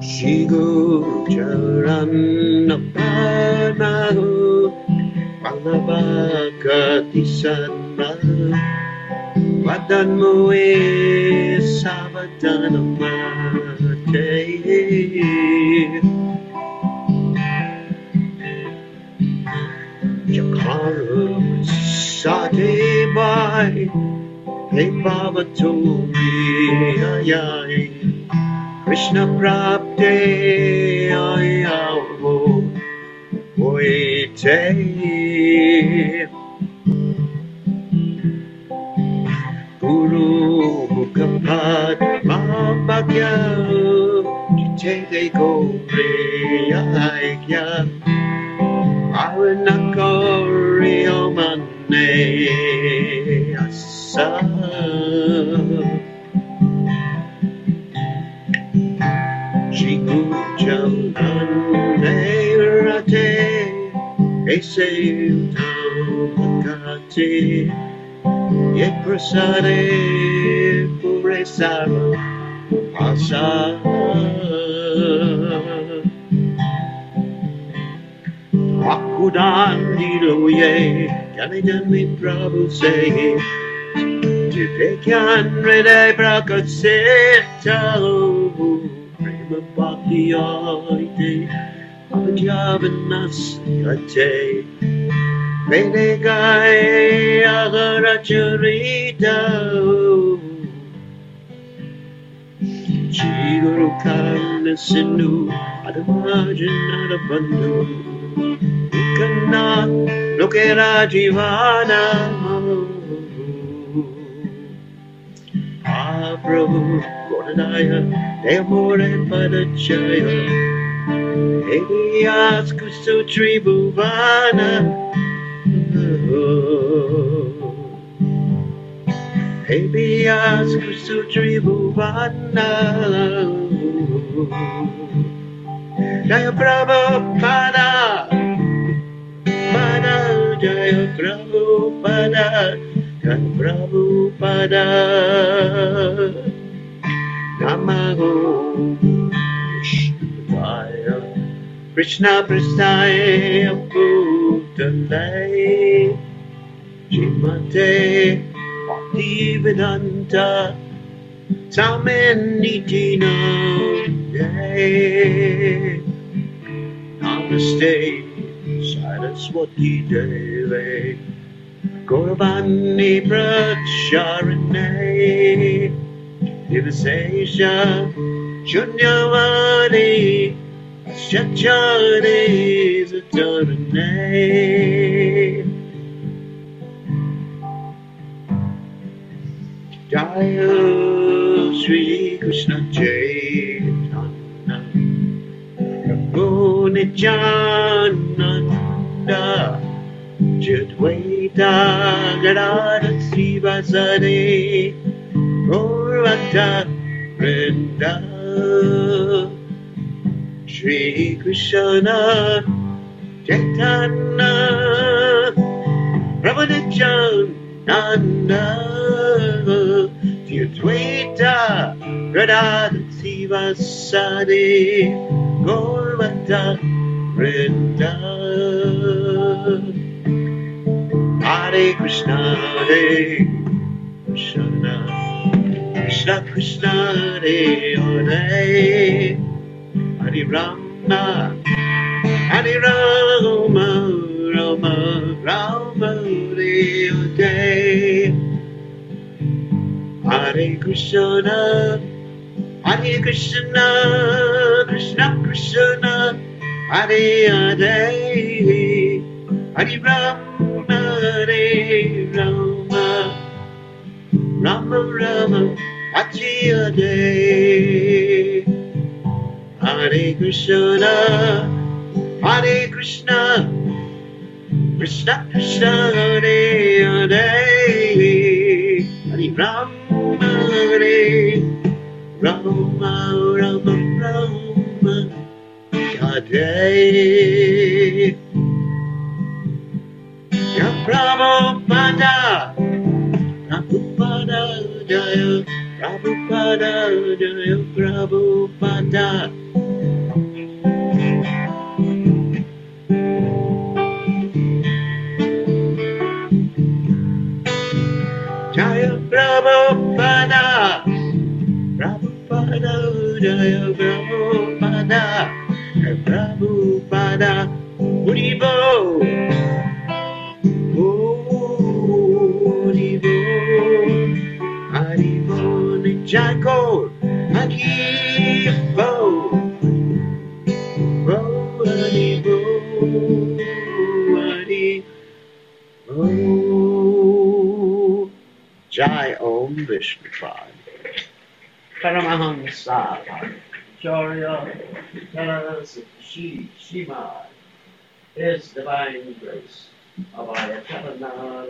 Shigo Charan Napanaho Palabakatisanma Wadan mo sabatan mate Jakaram Sate Bai Hey Baba Tobi Ayai Krishna Prapte Ayavo Oite Guru Mukapad Mambagya Jitete Kore Aikya Aranakori Omane Asa Shiku Jamanirate Ese Tamakate Yet Prasade Puresara Asa Akudan Diloye Kanidan Mi Prabhu say Tipekan Rede Prakaseta Prima Bhakti Aite Abhijavanas Kate Venegai Agaracharita Chiguru Karna Sindhu Adamajan Adabandhu Ukana Lokera Jivana Prabhu Godadaya Devore Padachaya Elias Kusutri Bhuvana Elias Kusutri Bhuvana Jaya Prabhupada Pada Jaya Prabhupada Jaya Prabhupada Namaho Vishvaya Krishna Prasthaya Bhutale Jimate Bhaktivedanta Samaniti Namaste Namaste Saraswati Deve Gauravani Pracharane Divasesha Shunyavani Shachane Satarane Jaya Shri Krishna Chaitanya Prabhu Nityananda Jadvaita Gadadha Sivasade Gaurvata Vrinda Shri Krishna Chaitanya Prabhu Nityananda Jadvaita Gadadha Sivasade Gaurvata Vrinda Hare Krishna Krishna Krishna Krishna Hare Hare Hare Rama Hare Rama Rama Rama Hare Hare Hare Krishna Krishna Krishna Hare Hare Hare Rama Hare Rama Rama Rama Hare Hare Hare Krishna Krishna Krishna Hare Hare Hare Rama Hare Rama Rama Rama Hare Ya Prabhupada Prabhupada Jaya Prabhupada Jaya Prabhupada Jaya Prabhupada, Prabhupada, Haribo, Haribo, Haribo, Nichako, Haribo, Haribo, Haribo, Jai Om Vishnupad. Paramahamsa Charya Shima, His Divine Grace, Abhayatana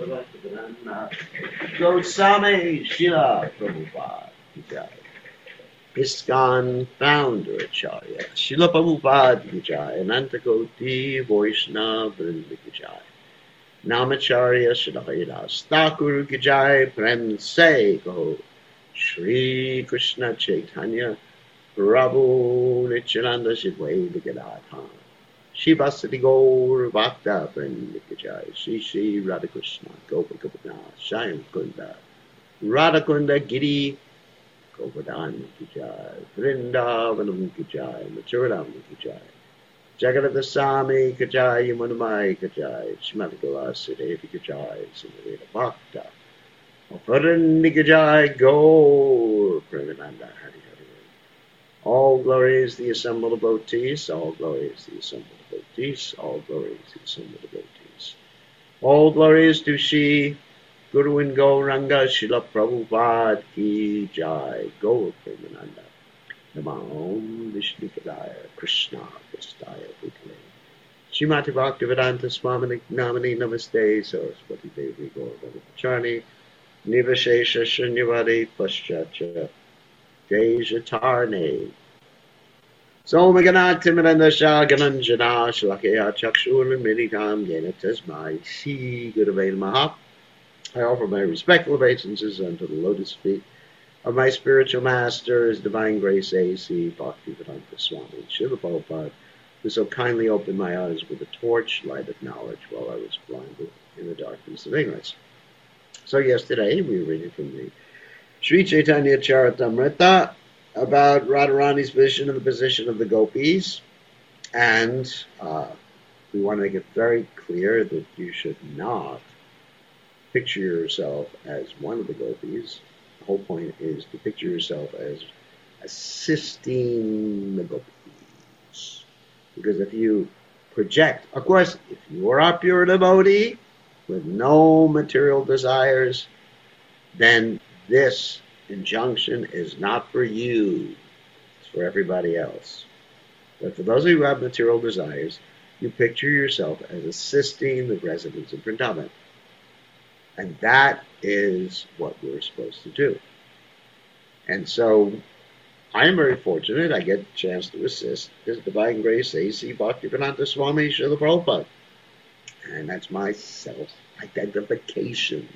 Goswami Shila Prabhupada Jai, ISKCON Founder Acharya Shila Prabhupada Jai, Anantakoti Vaishnava Vrinda Jai, Namacharya Shadayadas Thakur Jai, Prem Se Kaho, Shri Krishna Chaitanya Prabhu Nityananda Shidvaita Gadadha Shivasati Gaur Bhakta Vrinda Jai, Shri Shri Radhakrishna Gopakapana Shayam Kunda Radhakunda Giri Govardhan Jai, Vrindavanam Jai, Mathuram Jai, Jagadasami Jai, Yamunamai Jai, Shmadagala Siddhi Jai, Siddhita Bhakta Aparandikajai Gaur Premananda Hari Hari. All glory is the assembled devotees, all glory is the assembled devotees, all glory is the assembled devotees. All glory is to Shri Guru and Gauranga Srila Prabhupada Ki Jai Gaur Premananda. Namah Vishnu Padaya Krishna Vastaya Bhutale. Srimati Bhaktivedanta Swami Namani Namaste Saraswati Devi Gaur Charni. Nivashesha Shunyavadi Paschatcha Dejatarne Somaganat Timirandasha Gananjana Shalakaya Chakshur Militam Yena Tasmai Shri Gurave Namaha. I offer my respectful obeisances unto the lotus feet of my spiritual master, His Divine Grace A.C. Bhaktivedanta Swami Srila Prabhupada, who so kindly opened my eyes with a torch, light of knowledge, while I was blinded in the darkness of ignorance. So yesterday we were reading from the Sri Chaitanya Charitamrita about Radharani's vision of the position of the gopis, and we want to make it very clear that you should not picture yourself as one of the gopis. The whole point is to picture yourself as assisting the gopis, because if you project, of course, if you are a pure devotee with no material desires, then this injunction is not for you, it's for everybody else. But for those of you who have material desires, you picture yourself as assisting the residents of Vrindavan. And that is what we're supposed to do. And so I am very fortunate. I get a chance to assist His Divine Grace A.C. Bhaktivedanta Swami Srila Prabhupada. And that's my self-identification.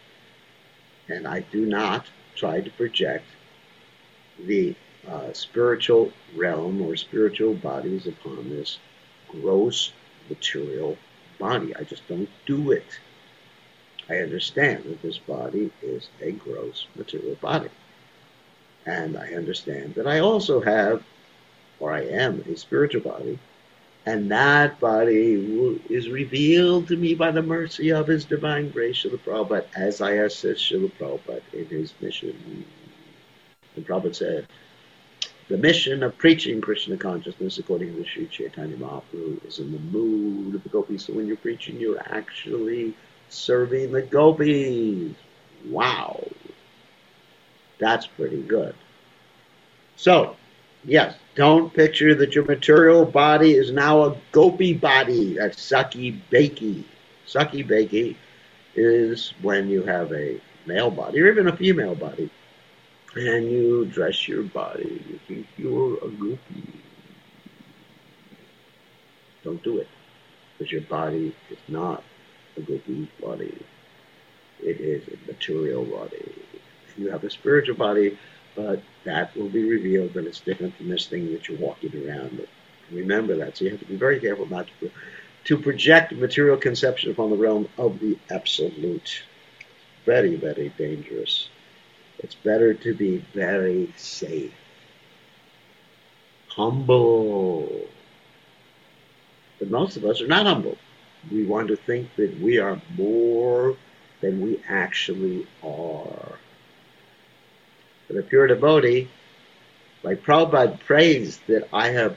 And I do not try to project the spiritual realm or spiritual bodies upon this gross material body. I just don't do it. I understand that this body is a gross material body. And I understand that I also have, or I am, a spiritual body. And that body is revealed to me by the mercy of His Divine Grace, Srila Prabhupada, as I assist Srila Prabhupada in his mission. And Prabhupada said, the mission of preaching Krishna consciousness, according to Sri Chaitanya Mahaprabhu, is in the mood of the gopis. So when you're preaching, you're actually serving the gopis. Wow. That's pretty good. So, yes, don't picture that your material body is now a gopi body. That's sucky bakey. Sucky bakey is when you have a male body or even a female body and you dress your body. You think you're a gopi. Don't do it, because your body is not a gopi body. It is a material body. You have a spiritual body, but that will be revealed, and it's different from this thing that you're walking around with. Remember that. So you have to be very careful not to project material conception upon the realm of the absolute. Very, very dangerous. It's better to be very safe. humble. But most of us are not humble. We want to think that we are more than we actually are. But a pure devotee, like Prabhupada prays that I have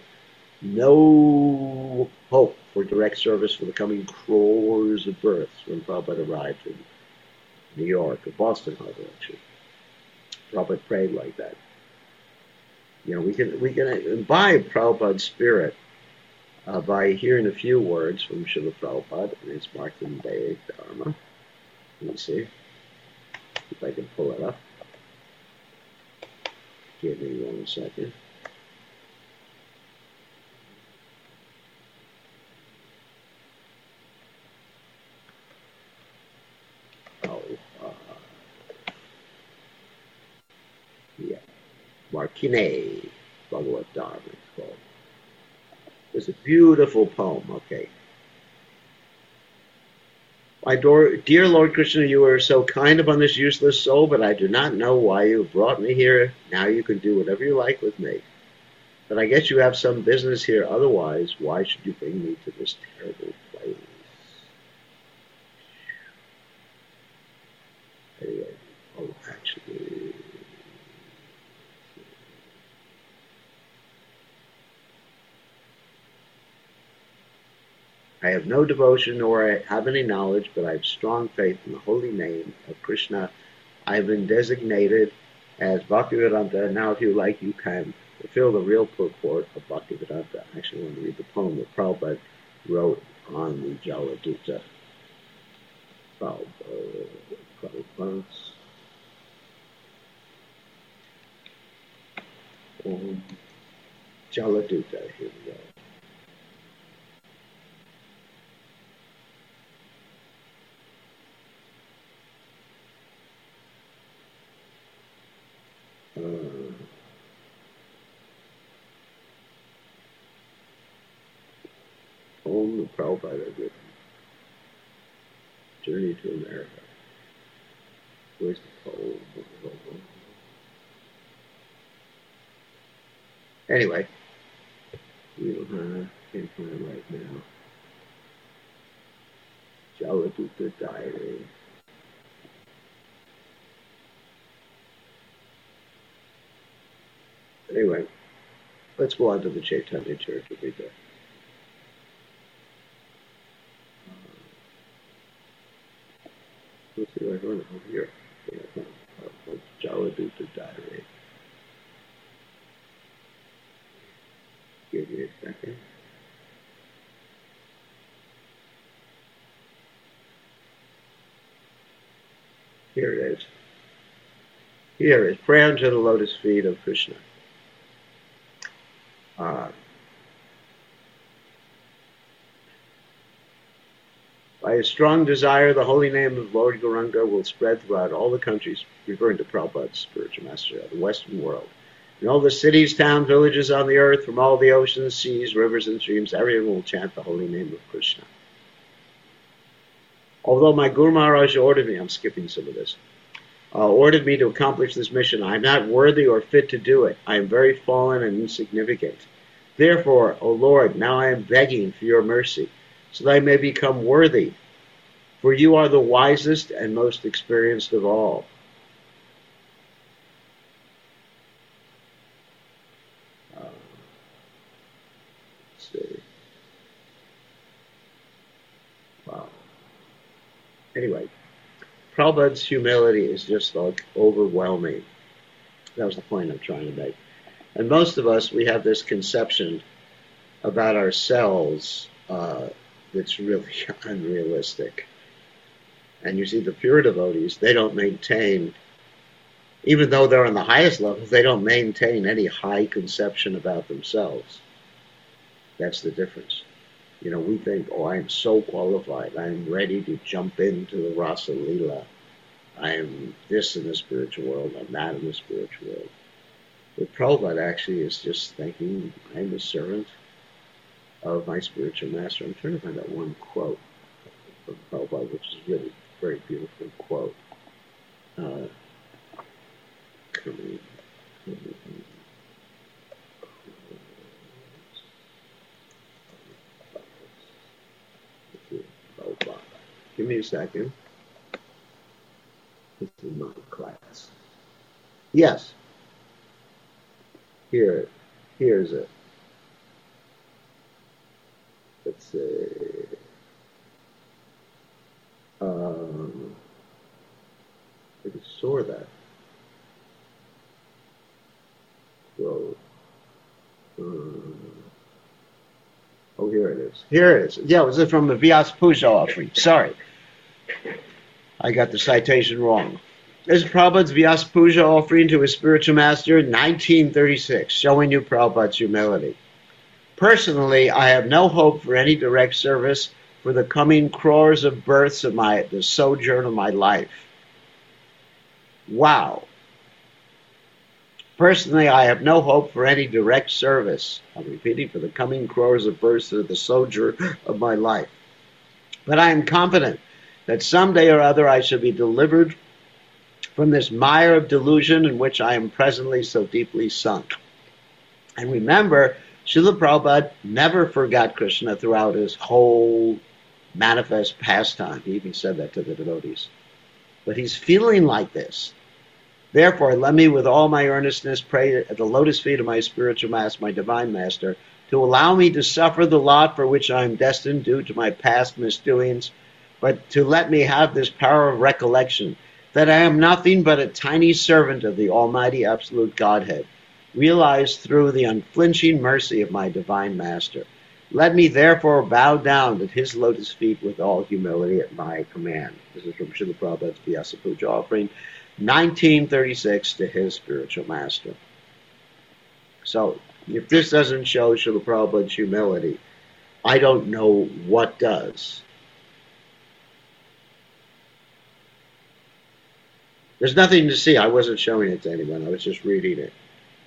no hope for direct service for the coming crores of births when Prabhupada arrived in New York or Boston Harbor, actually. Prabhupada prayed like that. We can imbibe Prabhupada's spirit by hearing a few words from Srila Prabhupada, and it's marked in Vedic Dharma. Let me see if I can pull it up. Give me 1 second. Yeah, Markine Bhagavad Dharma, it's called. It's a beautiful poem, okay. My dear Lord Krishna, you are so kind upon this useless soul, but I do not know why you have brought me here. Now you can do whatever you like with me. But I guess you have some business here. Otherwise, why should you bring me to this terrible place? Anyway, actually... I have no devotion nor have any knowledge, but I have strong faith in the holy name of Krishna. I have been designated as Bhaktivedanta. Now, if you like, you can fulfill the real purport of Bhaktivedanta. I actually want to read the poem that Prabhupada wrote on the Jaladuta. Prabhupada. Jaladuta, here we go. Poem that Prabhupada had written. Journey to America. Where's the poem? Anyway, we don't can't find it right now. Jaladuta Diary. Anyway, let's go on to the Chaitanya Charitamrita. Let's see what I found over here. Jaladuta Diary. Give me a second. Here it is. Here is prayer unto the lotus feet of Krishna. By a strong desire, the holy name of Lord Gauranga will spread throughout all the countries, referring to Prabhupada's spiritual master of the Western world. In all the cities, towns, villages on the earth, from all the oceans, seas, rivers, and streams, everyone will chant the holy name of Krishna. Although my Guru Maharaj ordered me, I'm skipping some of this, ordered me to accomplish this mission, I am not worthy or fit to do it. I am very fallen and insignificant. Therefore, O Lord, now I am begging for your mercy, so that I may become worthy, for you are the wisest and most experienced of all. Let's see. Wow. Anyway, Prabhupada's humility is just like overwhelming. That was the point I'm trying to make. And most of us, we have this conception about ourselves that's really unrealistic. And you see, the pure devotees, they don't maintain, even though they're on the highest level, they don't maintain any high conception about themselves. That's the difference. We think, oh, I'm so qualified. I'm ready to jump into the Rasa Leela. I am this in the spiritual world. I'm that in the spiritual world. But Prabhupada actually is just thinking, I'm a servant of my spiritual master. I'm trying to find that one quote from Prabhupada, which is really a very beautiful quote. Give me a second. This is my class. Yes. Here's it. Let's see. I just saw that. So, oh, here it is. Here it is. Yeah, it was from the Vyasa Puja offering. Sorry. I got the citation wrong. This is Prabhupada's Vyasa Puja offering to his spiritual master in 1936, showing you Prabhupada's humility. Personally, I have no hope for any direct service for the coming crores of births of the sojourn of my life. Wow. Personally, I have no hope for any direct service. I'm repeating, for the coming crores of births of the sojourn of my life. But I am confident that someday or other I shall be delivered from this mire of delusion in which I am presently so deeply sunk. And remember, Srila Prabhupada never forgot Krishna throughout his whole manifest pastime. He even said that to the devotees. But he's feeling like this. Therefore, let me with all my earnestness pray at the lotus feet of my spiritual master, my divine master, to allow me to suffer the lot for which I am destined due to my past misdoings, but to let me have this power of recollection, that I am nothing but a tiny servant of the Almighty Absolute Godhead, realized through the unflinching mercy of my divine master. Let me therefore bow down at his lotus feet with all humility at my command. This is from Srila Prabhupada's Vyasa Puja offering, 1936, to his spiritual master. So, if this doesn't show Srila Prabhupada's humility, I don't know what does. There's nothing to see. I wasn't showing it to anyone. I was just reading it.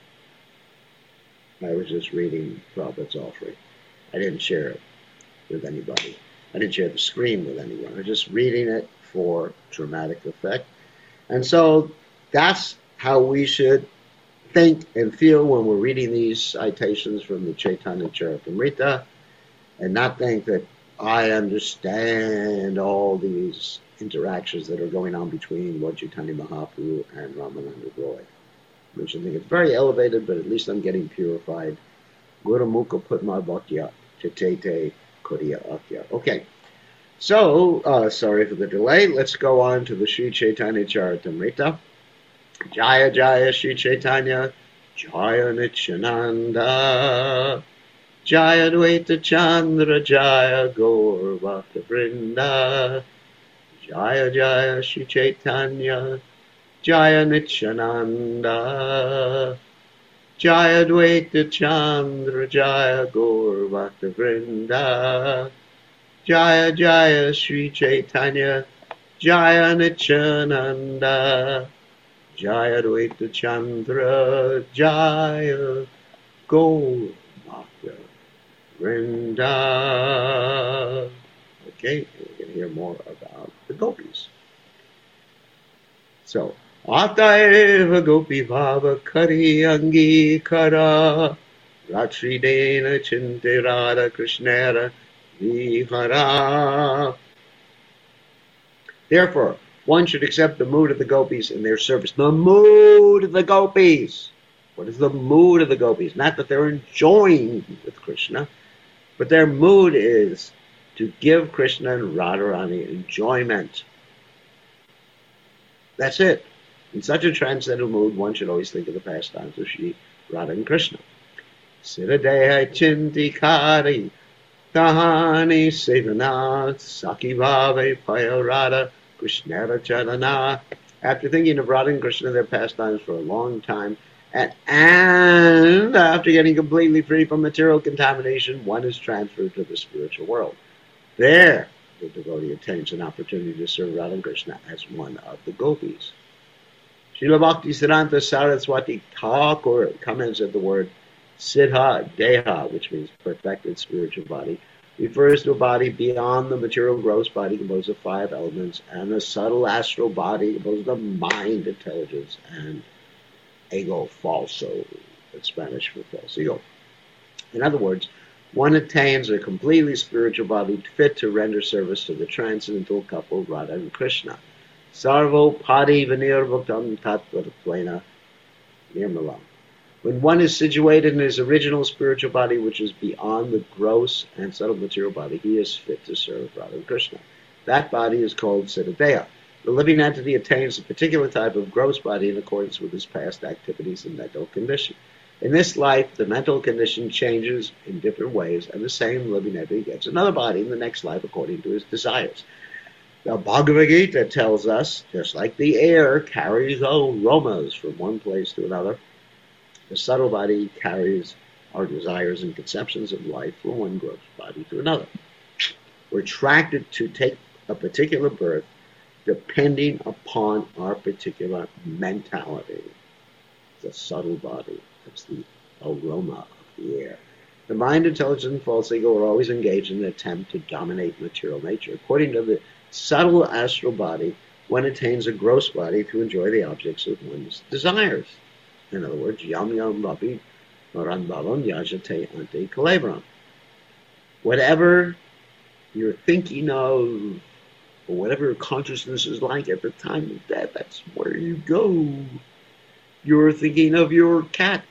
I was just reading Prabhupada's offering. I didn't share it with anybody. I didn't share the screen with anyone. I was just reading it for dramatic effect. And so that's how we should think and feel when we're reading these citations from the Chaitanya Charitamrita, and not think that I understand all these interactions that are going on between Lord Chaitanya Mahaprabhu and Ramananda Roy. We should think it's very elevated, but at least I'm getting purified. Guru Mukha Putma Bhakya Chitete Kodiya Akya. Okay. So, sorry for the delay. Let's go on to the Sri Chaitanya Charitamrita. Jaya Jaya Sri Chaitanya, Jaya Nityananda, Jaya Dvaita Chandra, Jaya Gaur Bhakta Vrinda, Jaya Jaya Sri Chaitanya, Jaya Nityananda, Jaya Dvaita Chandra, Jaya Gaur Bhakta Vrinda, Jaya Jaya Sri Chaitanya, Jaya Nityananda, Jaya Dvaita Chandra, Jaya Gaur Bhakta Vrinda. Okay, we're going to hear more about the gopis. So, Ataeva Gopi Bhava Kari Angi Kara Ratri Dena Chinte Radha Krishnera Vihara. Therefore, one should accept the mood of the gopis in their service. The mood of the gopis. What is the mood of the gopis? Not that they're enjoying with Krishna, but their mood is to give Krishna and Radharani enjoyment. That's it. In such a transcendental mood, one should always think of the pastimes of Shri Radha and Krishna. Siradeha Chintikari Tahani Sevanath Saki Bhave Paya Radha Krishnera Chalana. After thinking of Radha and Krishna, their pastimes for a long time, and after getting completely free from material contamination, one is transferred to the spiritual world. There, the devotee attains an opportunity to serve Radha and Krishna as one of the gopis. Srila Bhakti Siddhanta Saraswati Thakur comments at the word Siddha Deha, which means perfected spiritual body, refers to a body beyond the material gross body composed of 5 elements and a subtle astral body composed of mind, intelligence, and ego falso, in Spanish for false ego. In other words, one attains a completely spiritual body fit to render service to the transcendental couple Radha and Krishna. Sarvo padi vinir bhaktam tattvatvena nirmalam. When one is situated in his original spiritual body, which is beyond the gross and subtle material body, he is fit to serve Radha and Krishna. That body is called Siddhadeha. The living entity attains a particular type of gross body in accordance with his past activities and mental condition. In this life, the mental condition changes in different ways, and the same living entity gets another body in the next life according to his desires. The Bhagavad Gita tells us, just like the air carries aromas from one place to another, the subtle body carries our desires and conceptions of life from one gross body to another. We're attracted to take a particular birth depending upon our particular mentality. The subtle body, that's the aroma of the air. The mind, intelligence, and false ego are always engaged in an attempt to dominate material nature. According to the subtle astral body, one attains a gross body to enjoy the objects of one's desires. In other words, yam yam vapi maranbavam yajate ante kalebram. Whatever you're thinking of, or whatever your consciousness is like at the time of death, that's where you go. You're thinking of your cat,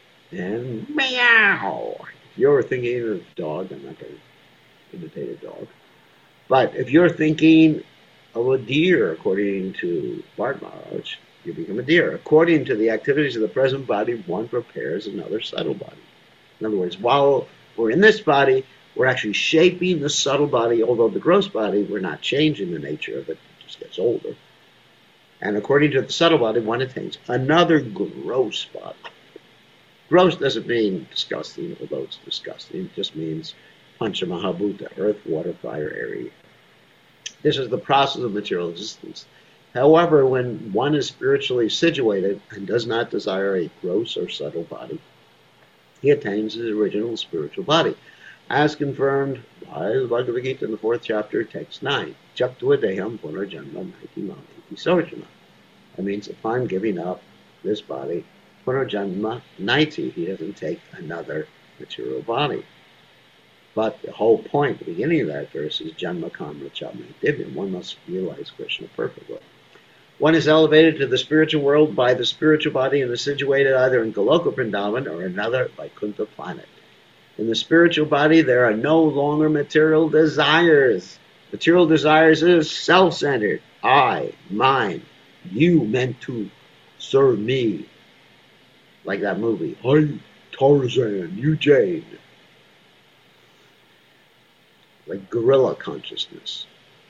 and meow. If you're thinking of dog, I'm not going to imitate a dog. But if you're thinking of a deer, according to Bart Maharaj, you become a deer. According to the activities of the present body, one prepares another subtle body. In other words, while we're in this body, we're actually shaping the subtle body, although the gross body, we're not changing the nature of it. It just gets older. And according to the subtle body, one attains another gross body. Gross doesn't mean disgusting, although it's disgusting. It just means Panchamahabhuta, earth, water, fire, air. This is the process of material existence. However, when one is spiritually situated and does not desire a gross or subtle body, he attains his original spiritual body, as confirmed by the Bhagavad Gita in the 4th chapter, text 9. Jaktva deham punarjanma naiti mamiti sarjana. That means upon giving up this body, punarjanma naiti, he doesn't take another material body. But the whole point, the beginning of that verse, is Janma Kamra Chatma Divyam. One must realize Krishna perfectly. One is elevated to the spiritual world by the spiritual body and is situated either in Goloka Vrindavan or another Vaikuntha planet. In the spiritual body, there are no longer material desires. Material desires is self-centered. I, mine, you meant to serve me. Like that movie, I, Tarzan, you Jane. Like gorilla consciousness.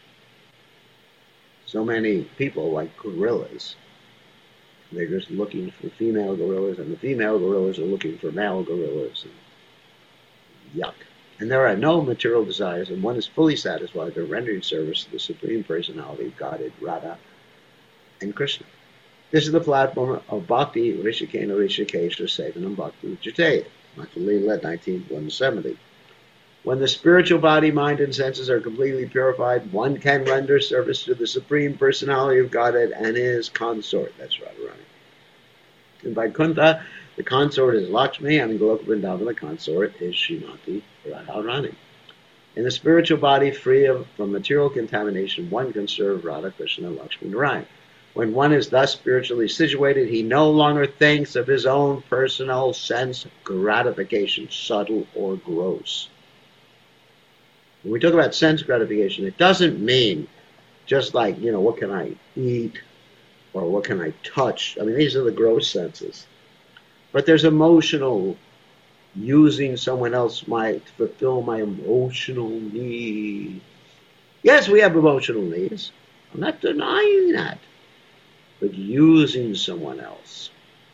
So many people like gorillas. They're just looking for female gorillas, and the female gorillas are looking for male gorillas. And yuck. And there are no material desires, and one is fully satisfied by rendering service to the Supreme Personality of Godhead, Radha, and Krishna. This is the platform of Bhakti Rishikena Rishikesha Sevanam Bhakti Jataya, Makalila 1970. When the spiritual body, mind, and senses are completely purified, one can render service to the Supreme Personality of Godhead and his consort. That's Radharani. In Vaikuntha, the consort is Lakshmi, and in Goloka Vrindavan, the consort is Srimati Radharani. In the spiritual body, free from material contamination, one can serve Radha, Krishna, Lakshmi, Narayan. When one is thus spiritually situated, he no longer thinks of his own personal sense gratification, subtle or gross. When we talk about sense gratification, it doesn't mean just like, what can I eat or what can I touch? I mean, these are the gross senses. But there's emotional, using someone else to fulfill my emotional needs. Yes, we have emotional needs. I'm not denying that. But using someone else.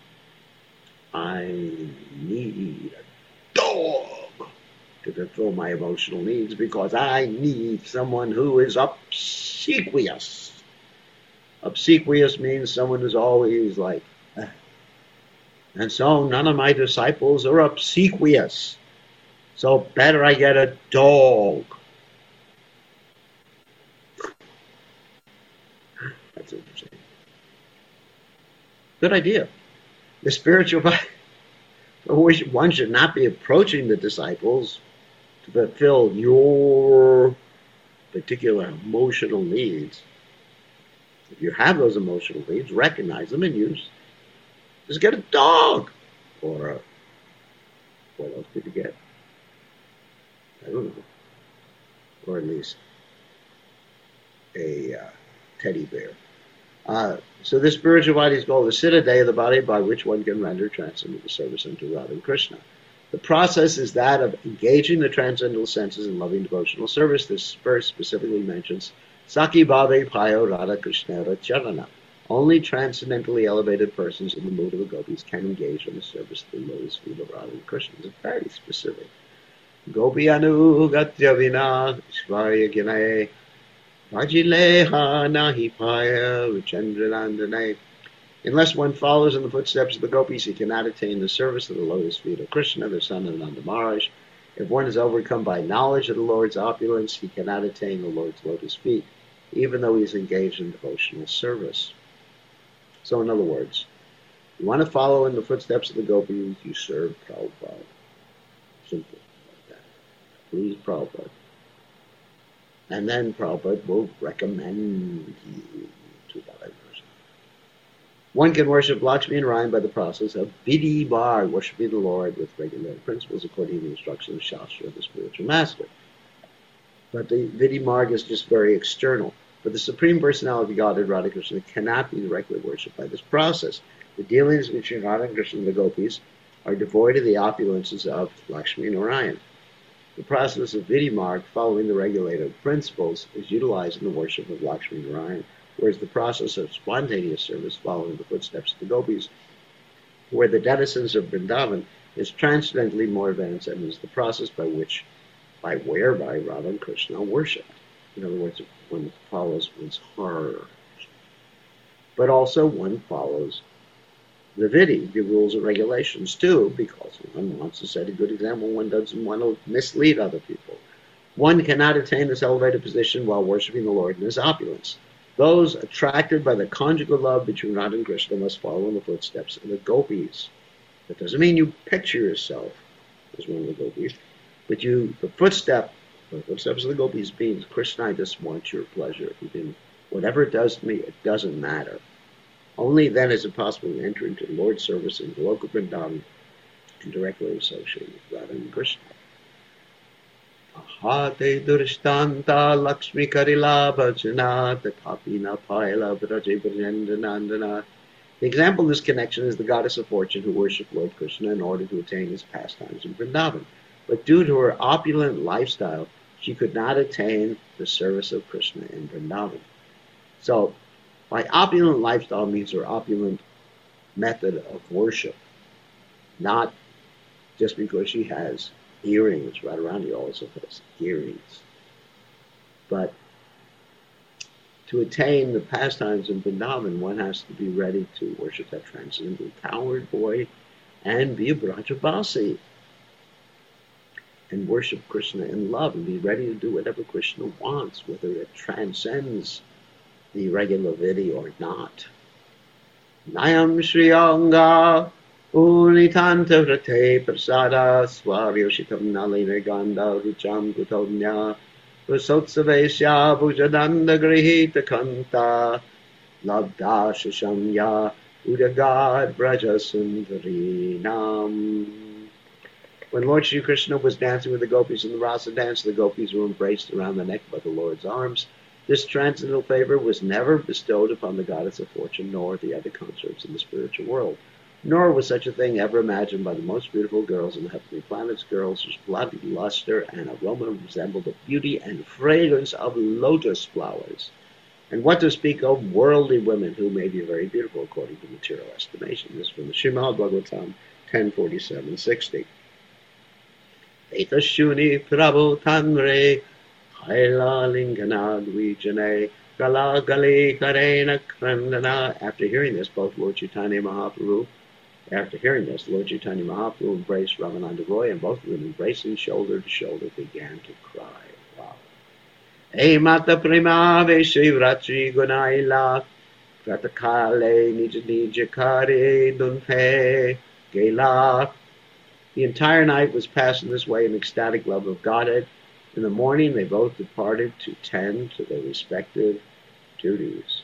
I need a dog to fulfill my emotional needs because I need someone who is obsequious. Obsequious means someone who's always like, and so none of my disciples are obsequious. So better I get a dog. That's interesting. Good idea. The spiritual body, one should not be approaching the disciples to fulfill your particular emotional needs. If you have those emotional needs, recognize them and use. Just get a dog, or what else could you get? I don't know, or at least a teddy bear. So this spiritual body's goal is Siddha of the body by which one can render transcendental service unto Radha and Krishna. The process is that of engaging the transcendental senses in loving devotional service. This verse specifically mentions Saki Bhave Payo Radha Krishna Charana. Only transcendentally elevated persons in the mood of the gopis can engage in the service of the lotus feet of Radha and Krishna. It's very specific. Gopi Anu Gatya Vina Ishvarya Ginaye Vajileha Nahi Paya Vichandranandane. Unless one follows in the footsteps of the gopis, he cannot attain the service of the lotus feet of Krishna, the son of Nanda Maharaj. If one is overcome by knowledge of the Lord's opulence, he cannot attain the Lord's lotus feet, even though he is engaged in devotional service. So in other words, you want to follow in the footsteps of the gopis, you serve Prabhupada. Simple like that. Please Prabhupada. And then Prabhupada will recommend you to that person. One can worship Lakshmi and Narayan by the process of Vidhi Marg, worshiping the Lord with regular principles according to the instructions of Shastra of the spiritual master. But the Vidhi Marg is just very external. But the Supreme Personality of Godhead, Radha Krishna, cannot be directly worshipped by this process. The dealings between Radha and Krishna and the gopis are devoid of the opulences of Lakshmi and Narayan. The process of Vidhi Marg, following the regulated principles, is utilized in the worship of Lakshmi and Narayan, whereas the process of spontaneous service, following the footsteps of the gopis, where the denizens of Vrindavan, is transcendently more advanced and is the process whereby Radha and Krishna are worshipped. In other words, one follows one's heart. But also one follows the Vidhi, the rules and regulations too, because one wants to set a good example, one doesn't want to mislead other people. One cannot attain this elevated position while worshiping the Lord in his opulence. Those attracted by the conjugal love between Radha and Krishna must follow in the footsteps of the gopis. That doesn't mean you picture yourself as one of the gopis, but the footsteps of the gopis means, Krishna, I just want your pleasure. Whatever it does to me, it doesn't matter. Only then is it possible to enter into Lord's service in Goloka Vrindavan and directly associate with Radha and Krishna. Ahate Duristanta Lakshmi Karila Bhajana Tatapina Paila Vraje Brajendanandana. The example of this connection is the goddess of fortune who worshipped Lord Krishna in order to attain his pastimes in Vrindavan. But due to her opulent lifestyle, she could not attain the service of Krishna in Vrindavan. So, by opulent lifestyle means her opulent method of worship, not just because she has earrings. Radharani also has earrings. But to attain the pastimes in Vrindavan, one has to be ready to worship that transcendental coward boy and be a Brajabasi and worship Krishna in love and be ready to do whatever Krishna wants, whether it transcends the regular vidhi or not. Nayam Shriyanga Unitanta Vrate Prasada Swaryoshitam Nalina Ganda Rucham Gutomnya Vasotsavesya Bhujadanda Grihita Kanta Labda Shashamya Udagad Braja Sundarinam. When Lord Shri Krishna was dancing with the gopis in the rasa dance, the gopis were embraced around the neck by the Lord's arms. This transcendental favor was never bestowed upon the goddess of fortune nor the other consorts in the spiritual world. Nor was such a thing ever imagined by the most beautiful girls in the heavenly planets, girls whose blood, luster, and aroma resembled the beauty and fragrance of lotus flowers. And what to speak of worldly women who may be very beautiful according to material estimation. This is from the Srimad Bhagavatam 10:47-60. Etashuni Prabhu Tanre Haila Lingana Dvijane Gala Gali Karena Krandana. After hearing this, Lord Chaitanya Mahaprabhu embraced Ramananda Roy, and both of them, embracing shoulder to shoulder, began to cry. Wow. Hey Mata Prima Veshivratri Gunaila Pratakale Nija Nija Kare Dunpe Gela The entire night was passed in this way in ecstatic love of Godhead. In the morning, they both departed to tend to their respective duties.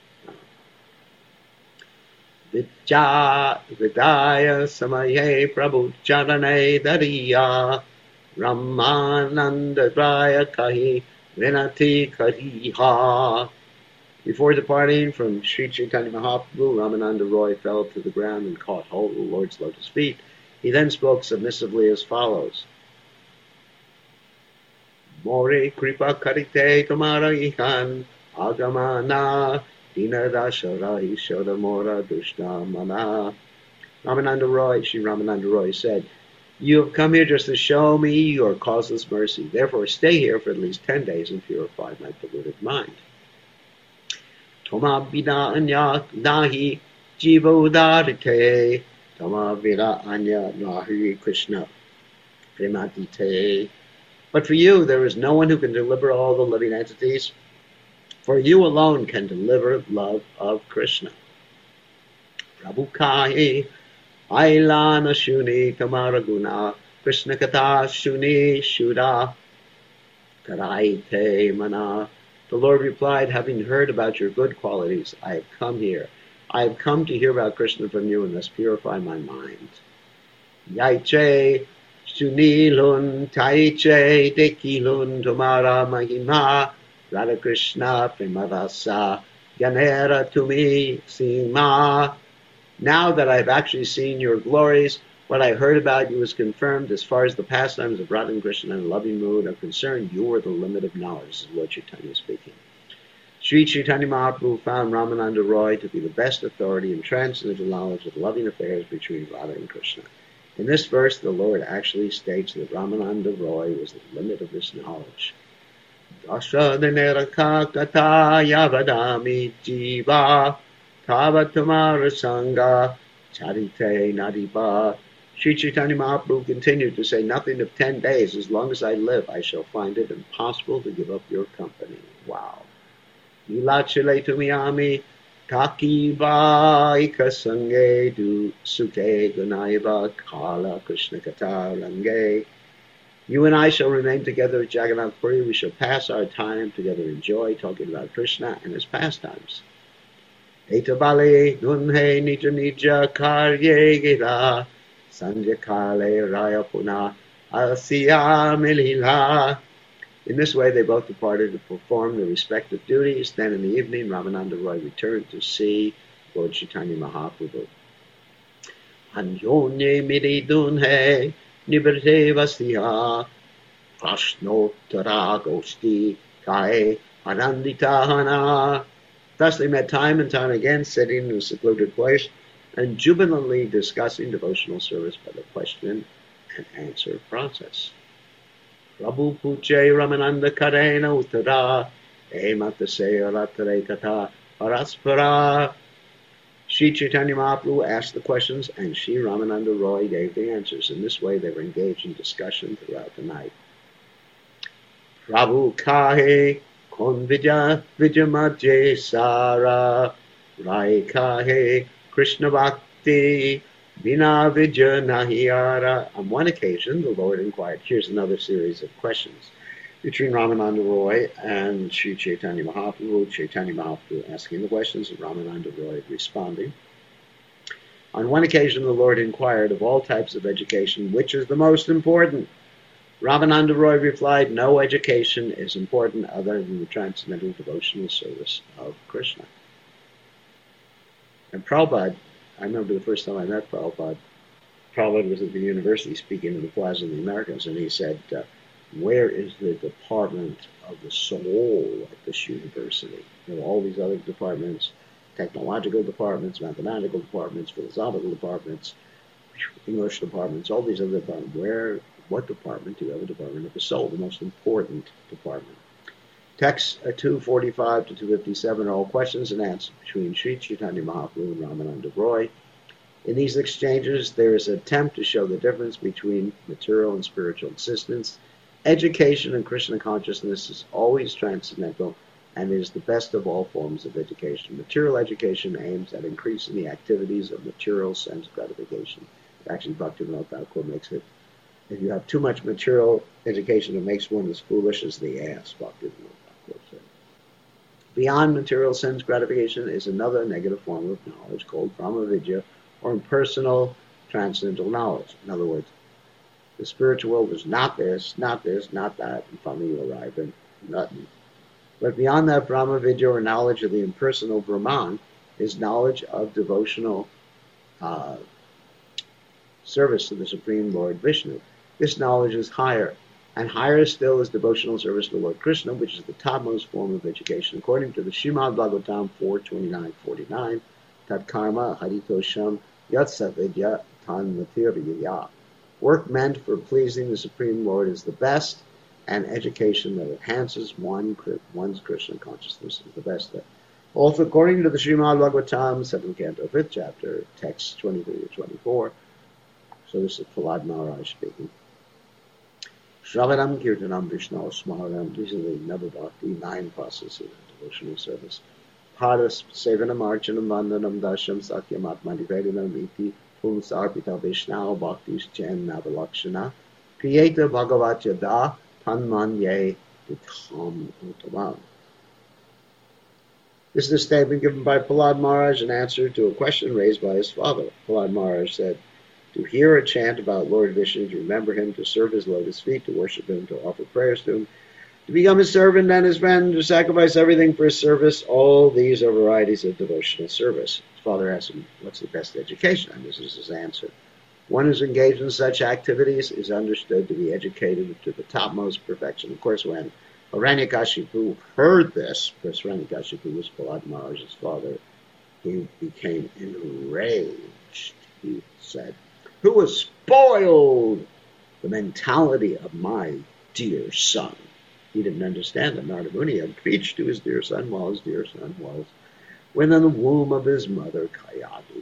Vidya Vidaya Samaye Prabhu Charane Dariya Ramananda Raya Kahi Vinati Kariha. Before departing from Sri Chaitanya Mahaprabhu, Ramananda Roy fell to the ground and caught hold of the Lord's lotus feet. He then spoke submissively as follows. More kripa karite tamara ihan agamana dinadashara ishara mora dushta mana. Ramananda Roy, Sri Ramananda Roy said, "You have come here just to show me your causeless mercy. Therefore stay here for at least 10 days and purify my polluted mind." Toma vida anya nahi jiva udarite. Toma vida anya nahi Krishna prematite. But for you, there is no one who can deliver all the living entities. For you alone can deliver love of Krishna. Prabhu Kai Ailana Shuni Kamaraguna Krishna Kata Shuni Shuda Karaite Mana. The Lord replied, "Having heard about your good qualities, I have come here. I have come to hear about Krishna from you and thus purify my mind." Yaiche Sunilun Taiche Dekilun Tomara Mahima Radha Krishna Premadasa Ganera Tumi Sima. Now that I have actually seen your glories, what I heard about you is confirmed. As far as the pastimes of Radha and Krishna and loving mood are concerned, you are the limit of knowledge. This is Lord Chaitanya speaking. Sri Chaitanya Mahaprabhu found Ramananda Roy to be the best authority in transcendental knowledge of loving affairs between Radha and Krishna. In this verse, the Lord actually states that Ramananda Roy was the limit of this knowledge. Dasha Dineraka Kata Yavadami Jiva Tavatamara Sangha Charite Nadiba. Sri Chaitanya Mahaprabhu continued to say, "Nothing of 10 days. As long as I live, I shall find it impossible to give up your company." Wow. Nilachile Tumiyami Takiva Ikasange Du Suke Gunaiva Kala Krishna Kata Range. You and I shall remain together at Jagannath Puri. We shall pass our time together in joy, talking about Krishna and his pastimes. Etavale Dunhe Nija Nija Karye Gila Sandhya Kale Raya Puna Asya Milila. In this way, they both departed to perform their respective duties. Then in the evening, Ramananda Roy returned to see Lord Chaitanya Mahaprabhu. Anjone Midi Dunhe Niberte Vasya Prashnottara Gosti Kai Ananditahana. Thus they met time and time again, sitting in a secluded place and jubilantly discussing devotional service by the question and answer process. Prabhu Puche Ramananda Karena Uttara Ematasaya Ratare Kata Paraspara. Sri Chaitanya Mahaprabhu asked the questions and Sri Ramananda Roy gave the answers. In this way they were engaged in discussion throughout the night. Prabhu Kahe Kon Vijay Vijamaje Sara Rai Kahe Krishna Bhakti Vina Vijay Nahiara. On one occasion, the Lord inquired. Here's another series of questions between Ramananda Roy and Sri Chaitanya Mahaprabhu. Chaitanya Mahaprabhu asking the questions and Ramananda Roy responding. On one occasion, the Lord inquired of all types of education, which is the most important? Ramananda Roy replied, no education is important other than the transcendental devotional service of Krishna. And Prabhupada, I remember the first time I met Prabhupada. Prabhupada was at the university speaking in the Plaza of the Americas, and he said, where is the department of the soul at this university? There are all these other departments, technological departments, mathematical departments, philosophical departments, English departments, all these other departments. What department do you have? A department of the soul, the most important department. Texts 245 to 257 are all questions and answers between Sri Chaitanya Mahaprabhu and Ramananda Roy. In these exchanges, there is an attempt to show the difference between material and spiritual existence. Education in Krishna consciousness is always transcendental and is the best of all forms of education. Material education aims at increasing the activities of material sense gratification. Actually, Bhaktivinoda Thakur makes it, if you have too much material education, it makes one as foolish as the ass, Bhaktivinoda Thakur said. Beyond material sense gratification is another negative form of knowledge called Brahmavidya, or impersonal transcendental knowledge. In other words, the spiritual world is not this, not this, not that, and finally you arrive in nothing. But beyond that, Brahmavidya, or knowledge of the impersonal Brahman, is knowledge of devotional service to the Supreme Lord Vishnu. This knowledge is higher, and higher still is devotional service to Lord Krishna, which is the topmost form of education. According to the Srimad Bhagavatam 4:29-49, Tat karma haritosham yat savidya tan matirya. Work meant for pleasing the Supreme Lord is the best, and education that enhances one's Krishna consciousness is the best. Also, according to the Srimad Bhagavatam, 7th Canto, 5th chapter, texts 23-24, so this is Prahlad Maharaj speaking. Shravanam Kirtanam Vishnu Smaranam, these are the Navabhakti, 9 processes of devotional service. Paras Sevanam Archanam Vandanam Dasham Sakyam Atmanivedinam Iti Pumsarpita Vishnu Bhaktis Chen Navalakshana Priyeta Bhagavat Tanmanye Vitam Uttamam. This is a statement given by Prahlad Maharaj in answer to a question raised by his father. Prahlad Maharaj said, to hear a chant about Lord Vishnu, to remember him, to serve his lotus feet, to worship him, to offer prayers to him, to become his servant and his friend, to sacrifice everything for his service, all these are varieties of devotional service. His father asked him, what's the best education? And this is his answer. One who's engaged in such activities is understood to be educated to the topmost perfection. Of course, when Hiranyakashipu heard this, because Hiranyakashipu was Prahlad Maharaj's father, he became enraged. He said, who has spoiled the mentality of my dear son? He didn't understand that Narada Muni had preached to his dear son while his dear son was within the womb of his mother, Kayadu.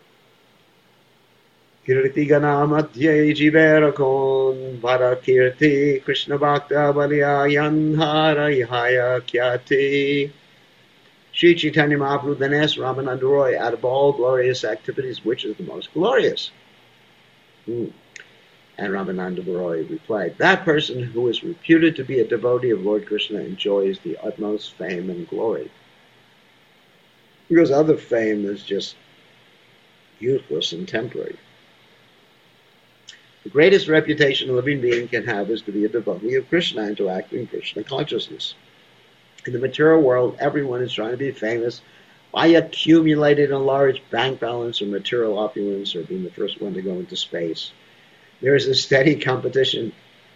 Kirti Ganamadhye Jiverakon Varakirti Krishna Bhakta Balya Yanhara Yahaya Kyati. Sri Chaitanya Mahaprabhu then asked Ramananda Roy, out of all glorious activities, which is the most glorious? And Ramananda Roy replied, that person who is reputed to be a devotee of Lord Krishna enjoys the utmost fame and glory. Because other fame is just useless and temporary. The greatest reputation a living being can have is to be a devotee of Krishna and to act in Krishna consciousness. In the material world, everyone is trying to be famous by accumulating a large bank balance or material opulence or being the first one to go into space. There is a steady competition,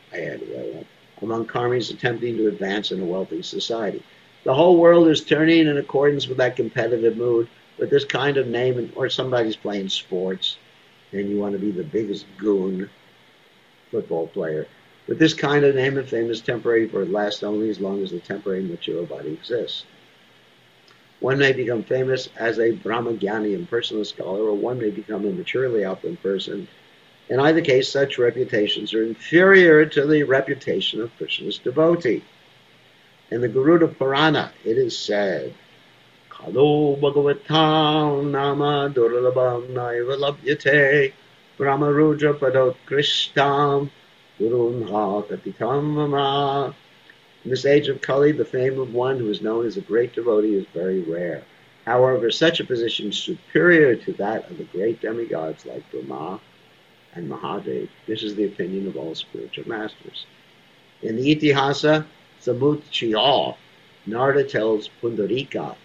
among karmis attempting to advance in a wealthy society. The whole world is turning in accordance with that competitive mood, with this kind of name, or somebody's playing sports, and you want to be the biggest goon football player. But this kind of name and fame is temporary, for it lasts only as long as the temporary material body exists. One may become famous as a Brahmagyani impersonal scholar, or one may become a materially opulent person. In either case, such reputations are inferior to the reputation of Krishna's devotee. In the Garuda Purana, it is said, Kalo Bhagavatam Nama Durlabham Naiva Labhyate Brahma Rudra Padot Krishtam Gurunha Katitam Mama. In this age of Kali, the fame of one who is known as a great devotee is very rare. However, such a position is superior to that of the great demigods like Brahma and Mahadev. This is the opinion of all spiritual masters. In the Itihasa Samutchaya, Narada tells Pundarika,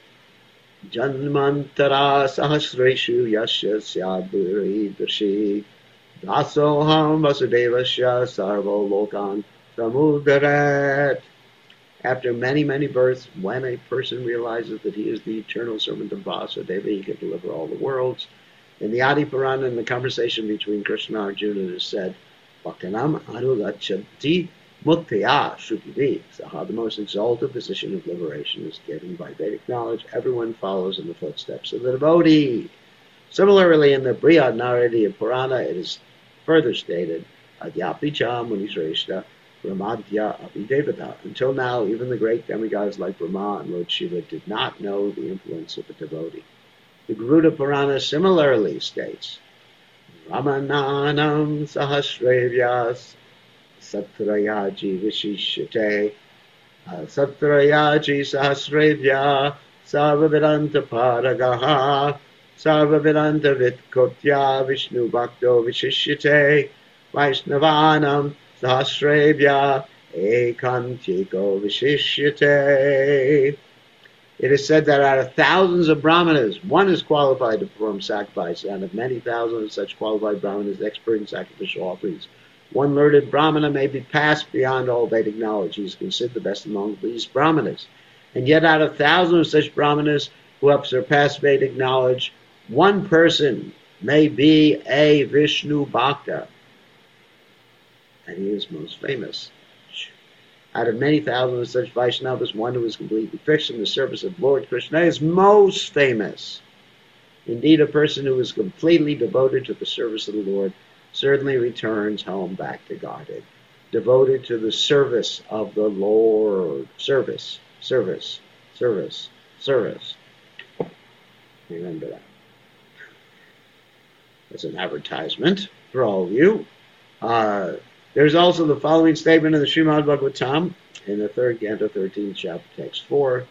Janmantara Sahasreshu Yasya Syabhuri Dashi Dasoham Vasudevasya Sarvo Lokan Samudarat. After many, many births, when a person realizes that he is the eternal servant of Vasudeva, he can deliver all the worlds. In the Adi Purana, in the conversation between Krishna and Arjuna, it is said, Bhaktanam Anugachanti Muktaya Shruti. So the most exalted position of liberation is given by Vedic knowledge. Everyone follows in the footsteps of the devotee. Similarly, in the Brihad Naradiya Purana, it is further stated, Adyapicha Munishreshta Brahmadya Abhidevata. Until now, even the great demigods like Brahma and Lord Shiva did not know the influence of a devotee. The Garuda Purana similarly states, Ramananam Sahasravyas Satrayaji Vishishyate Satrayaji Sahasravya Sarvavidanta Paragaha Sarvavidanta Vitkotya Vishnu Bhakto Vishishyate Vaishnavanam Sahasravya Ekantiko Vishishyate. It is said that out of thousands of brahmanas, one is qualified to perform sacrifice, and of many thousands of such qualified brahmanas expert in sacrificial offerings, one learned brahmana may be passed beyond all Vedic knowledge. He is considered the best among these brahmanas. And yet out of thousands of such brahmanas who have surpassed Vedic knowledge, one person may be a Vishnu Bhakta, and he is most famous. Out of many thousands of such Vaishnavas, one who is completely fixed in the service of Lord Krishna is most famous. Indeed, a person who is completely devoted to the service of the Lord certainly returns home back to Godhead. Devoted to the service of the Lord. Service, service, service, service. Remember that. That's an advertisement for all of you. There's also the following statement in the Srimad Bhagavatam in the 3rd canto, 13th chapter, text 4.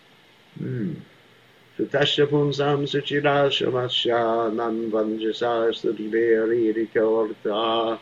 Sutasya punsam suchira shamasya nanvanjasa sudhiveririkovarta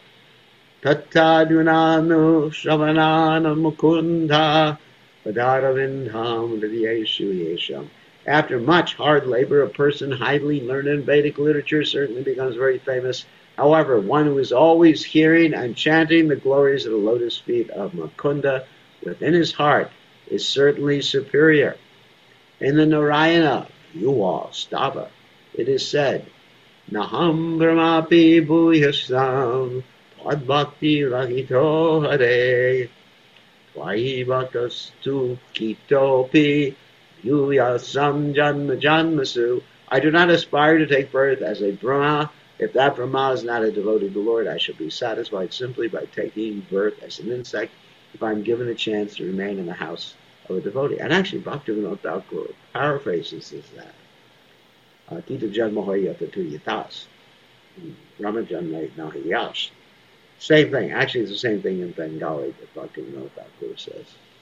tattadunanu shravanana mukunda padaravindham hridayeshu yesham. After much hard labor, a person highly learned in Vedic literature certainly becomes very famous. However, one who is always hearing and chanting the glories of the lotus feet of Mukunda within his heart is certainly superior. In the Narayana Yuva Stava, it is said, Naham Brahmapi Bhuyasam Tadbhakti Rahito Hare Tvai Bhaktastu Kitopi Yuyasam Janma Janmasu. I do not aspire to take birth as a Brahma. If that Brahma is not a devotee to the Lord, I shall be satisfied simply by taking birth as an insect if I'm given a chance to remain in the house of a devotee. And actually, Bhaktivinoda Thakur paraphrases that. Tita Janmahoyata tu yatas. Brahma Janma Nahiyash. Same thing. Actually, it's the same thing in Bengali that Bhaktivinoda Thakur says.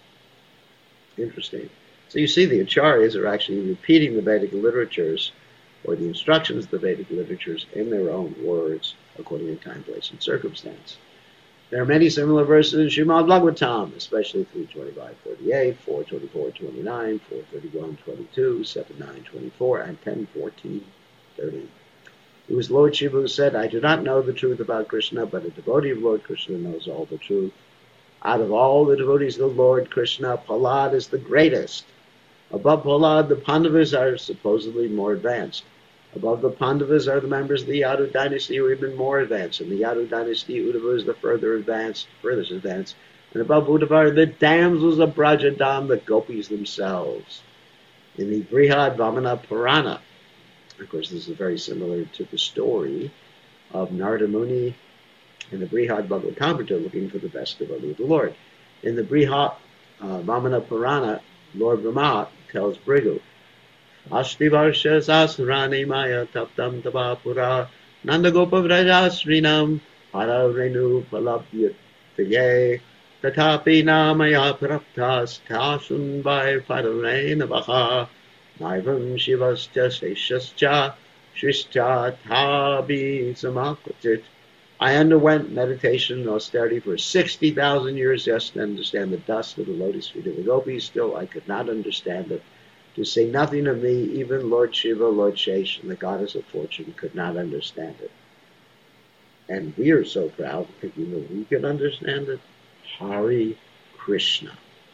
Interesting. So you see, the acharyas are actually repeating the Vedic literatures or the instructions of the Vedic literatures in their own words, according to time, place, and circumstance. There are many similar verses in Srimad Bhagavatam, especially 3:25:48, 4:24:29, 4:31:22, 7:9:24, and 10:14:30. It was Lord Shiva who said, I do not know the truth about Krishna, but a devotee of Lord Krishna knows all the truth. Out of all the devotees of the Lord Krishna, Prahlad is the greatest. Above Prahlad, the Pandavas are supposedly more advanced. Above the Pandavas are the members of the Yadu dynasty who are even more advanced. In the Yadu dynasty, Uddhava is the furthest advanced. And above Uddhava are the damsels of Brajadam, the gopis themselves. In the Brihad Vamana Purana, of course, this is very similar to the story of Narada Muni and the Brihad Bhagavatamrita looking for the best devotee of the Lord. In the Brihad Vamana Purana, Lord Brahma tells Brigu, Ashti Varsha Sasrani Maya Taptam Tapapura Nandagopa Vraja Srinam Para Renu Palabhyataye Tatapi Namaya Praptas Tasun Vai Parane Navaha Naivam Shivascha Seshascha Shrishcha Tabi Samakvatit. I underwent meditation and austerity for 60,000 years just to understand the dust of the lotus feet of the gopis. Still, I could not understand it. To say nothing of me, even Lord Shiva, Lord Shesh, and the goddess of fortune could not understand it. And we are so proud thinking that we can understand it. Hari Krishna.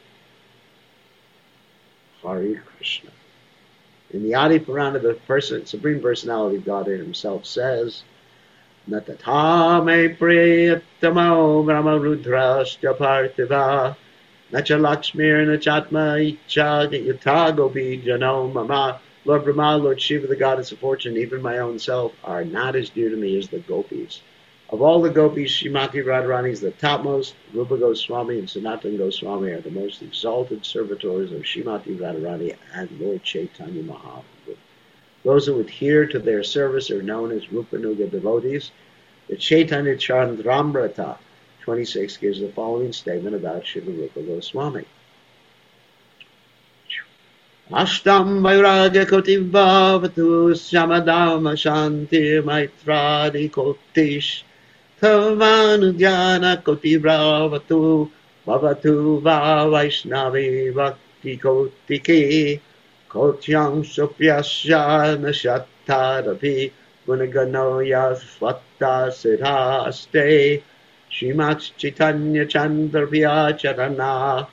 Hari Krishna. In the Adi Purana, the Supreme Personality of Godhead himself says, Natatame priyatamo brahma rudrascha parthiva Nacha Lakshmir Nachatma Icha Yata Gopi Jano Mama. Lord Brahma, Lord Shiva, the goddess of fortune, even my own self, are not as dear to me as the gopis. Of all the gopis, Srimati Radharani is the topmost. Rupa Goswami and Sanatana Goswami are the most exalted servitors of Srimati Radharani and Lord Chaitanya Mahaprabhu. Those who adhere to their service are known as Rupanuga devotees. The Chaitanya Chandramrita 26 gives the following statement about Srila Rupa Goswami. Ashtam Vairagya Kotiv Bhavatu Shamadama Shanti Maitradi Kotish Tavanudhyana Kotiv Bhavatu Bhavatu Va Vaishnavi Bhakti Kotiki Kotyam Sopyasya Nashattadapi Gunagano Yasvata Siddhaste Srimats Chaitanya Chandrapya Charana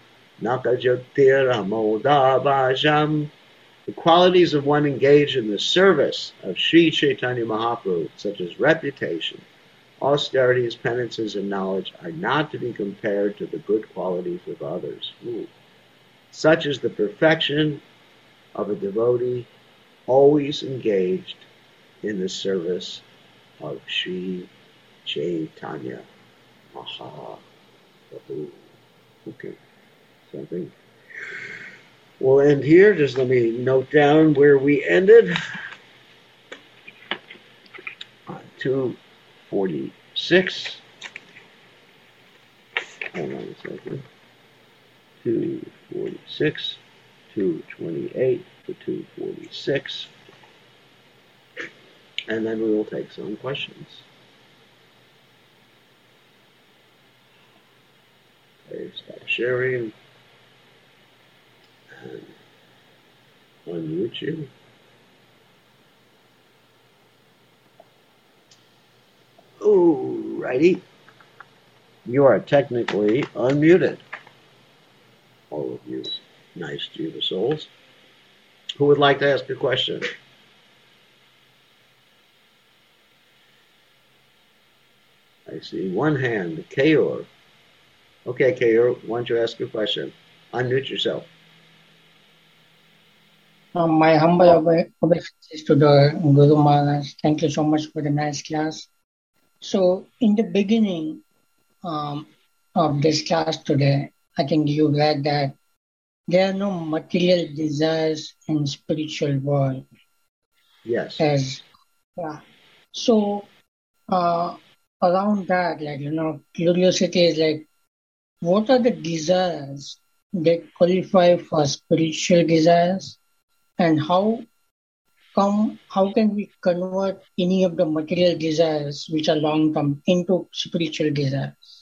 Nakajyotirhamodabhajam. The qualities of one engaged in the service of Sri Chaitanya Mahaprabhu, such as reputation, austerities, penances, and knowledge, are not to be compared to the good qualities of others. Such is the perfection of a devotee always engaged in the service of Sri Chaitanya Mahaprabhu. Okay. Something. We'll end here. Just let me note down where we ended. 246. Hold on a second. 246, 228 to 246. And then we will take some questions. Okay, stop sharing. And unmute you. Alrighty. You are technically unmuted. All of you nice Jiva souls. Who would like to ask a question? I see one hand. Kayor. Okay, Kayor, why don't you ask a question? Unmute yourself. My humble obeisances to the Guru Maharaj. Thank you so much for the nice class. So, in the beginning of this class today, I think you read that there are no material desires in spiritual world. Yes. So, around that, curiosity is like, what are the desires that qualify for spiritual desires? And how can we convert any of the material desires which are long-term into spiritual desires?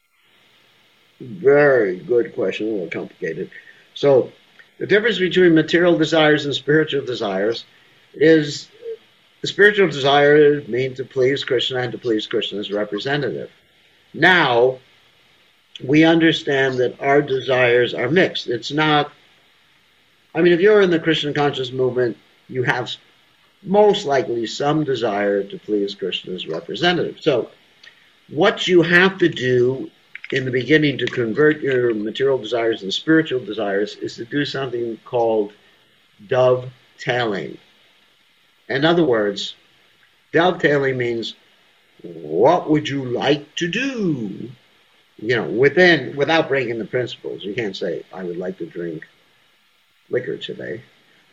Very good question, a little complicated. So the difference between material desires and spiritual desires is the spiritual desire means to please Krishna and to please Krishna's representative. Now, we understand that our desires are mixed. It's not, if you're in the Krishna conscious movement, you have most likely some desire to please Krishna's representative. So what you have to do in the beginning to convert your material desires into spiritual desires is to do something called dovetailing. In other words, dovetailing means, what would you like to do? Without breaking the principles. You can't say, I would like to drink liquor today.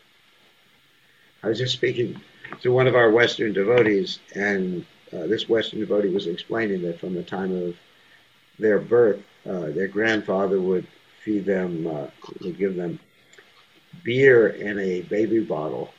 I was just speaking to one of our Western devotees, and this Western devotee was explaining that from the time of their birth, their grandfather would feed them, would give them beer in a baby bottle.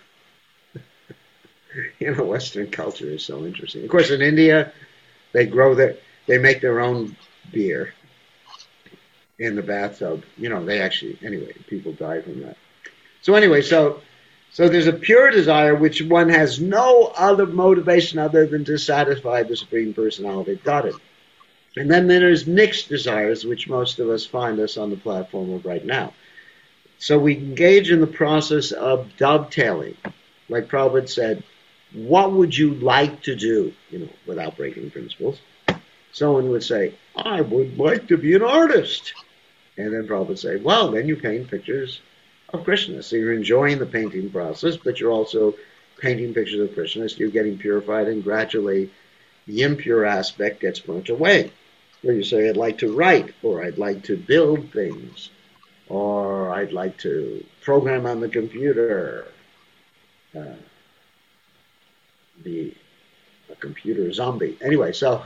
Western culture is so interesting. Of course, in India, they make their own beer in the bathtub. People die from that. So anyway, so there's a pure desire which one has no other motivation other than to satisfy the Supreme Personality of Godhead. And then there's mixed desires, which most of us find us on the platform of right now. So we engage in the process of dovetailing. Like Prabhupada said, what would you like to do, without breaking principles? Someone would say, I would like to be an artist. And then Prabhupada would say, well, then you paint pictures of Krishna. So you're enjoying the painting process, but you're also painting pictures of Krishna. So you're getting purified, and gradually the impure aspect gets burnt away. Or you say, I'd like to write, or I'd like to build things, or I'd like to program on the computer. uh, be a computer zombie. Anyway, so